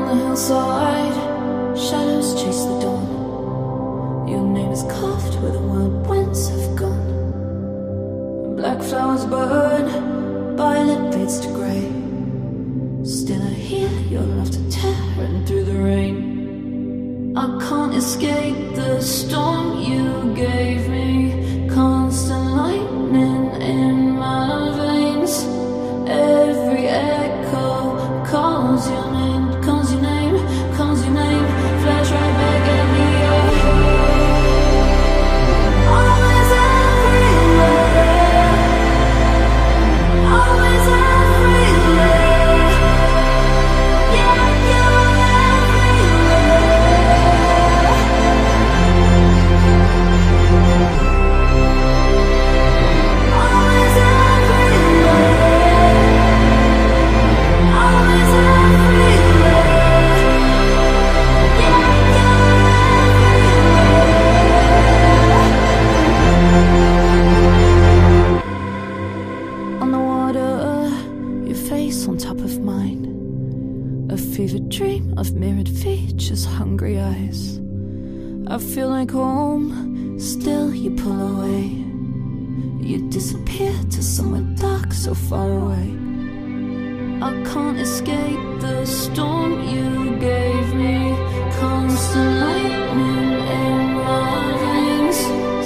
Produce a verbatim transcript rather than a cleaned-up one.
the hillside, shadows chase the dawn. Your name is carved where the wild winds have gone. Black flowers burn, violet fades to grey. Still I hear your laughter tearing through the rain. I can't escape the storm you gave me. Constant lightning in my veins. Every echo calls your name, calls your name, calls your name. Flash right back at me. Always everywhere, always everywhere. Yeah, you're always everywhere, always everywhere. Yeah, you're everywhere. On the water, your face on top of mine. A fevered dream of mirrored features, hungry eyes. I feel like home, still you pull away. You disappear to somewhere dark, so far away. I can't escape the storm you gave me. Constant lightning in my veins.